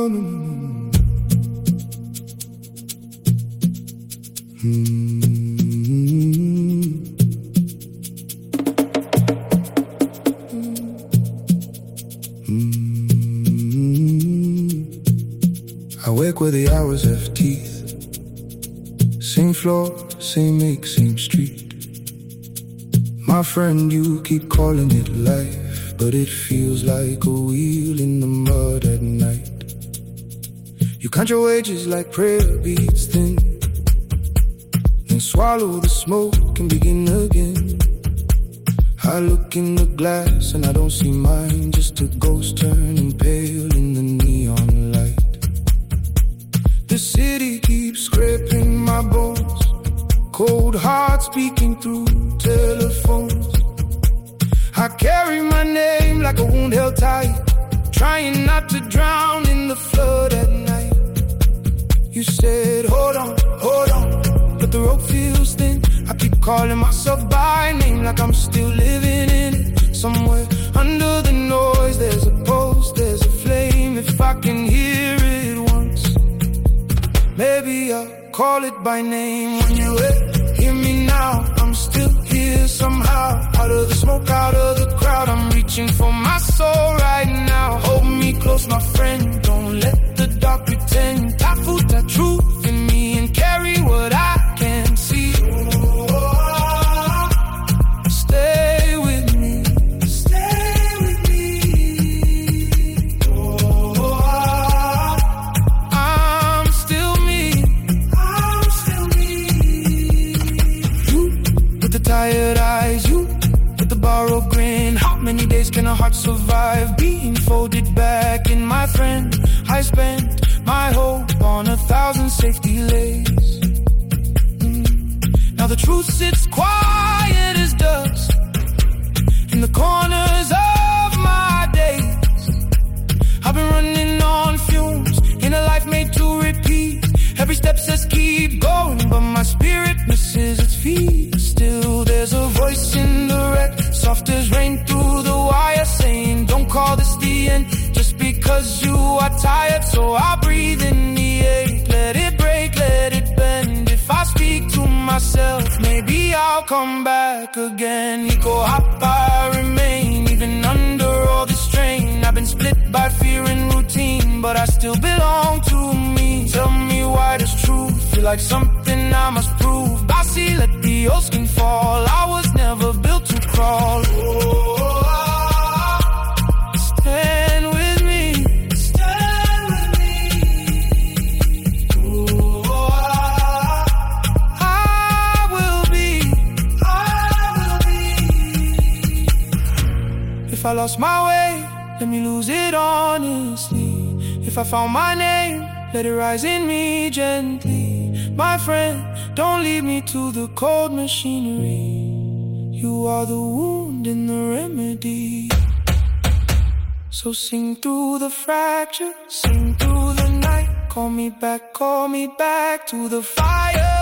I wake where the hours have teeth. Same floor, same make, same street. My friend, you keep calling it life, but it feels like a wheel in the mud at night. You count your wages like prayer beats thin, then swallow the smoke and begin again. I look in the glass and I don't see mine, just a ghost turning pale in the neon light. The city keeps scraping my bones, cold heart speaking through telephones. I carry my name like a wound held tight, trying not to drown in the flood at night. You said, hold on, but the rope feels thin. I keep calling myself by name like I'm still living in it. Somewhere under the noise there's a pulse, there's a flame. If I can hear it once, maybe I'll call it by name. When you hear me now, I'm still here somehow. Out of the smoke, out of the crowd, I'm reaching for my soul right now. Hold me close, my friend, don't let the dark pretend. Tafuta truth in me and carry what I can see. Stay with me, stay with me. I'm still me, I'm still me. You with the tired eyes, you with the borrowed grin. How many days can a heart survive being folded back in? My friend, I spent my hope on 1,000 safety lays. Now the truth sits quiet as dust in the corners of my days. I've been running on fumes in a life made to repeat. Every step says keep going, but my spirit misses its feet. Still there's a voice in the wreck, soft as rain through the wire, saying don't call this the end just because you are tired. So I breathe in the ache, let it break, let it bend. If I speak to myself, maybe I'll come back again. Eco hop, I remain, even under all the strain. I've been split by fear and routine, but I still belong to me. Tell me why does truth feel like something I must prove? Bossy, let the old skin fall. I was never built to crawl. Stand with me, stand with me. I will be. If I lost my way, let me lose it honestly. If I found my name, let it rise in me gently. My friend, don't leave me to the cold machinery. You are the wound and the remedy. So sing through the fracture, sing through the night. Call me back to the fire.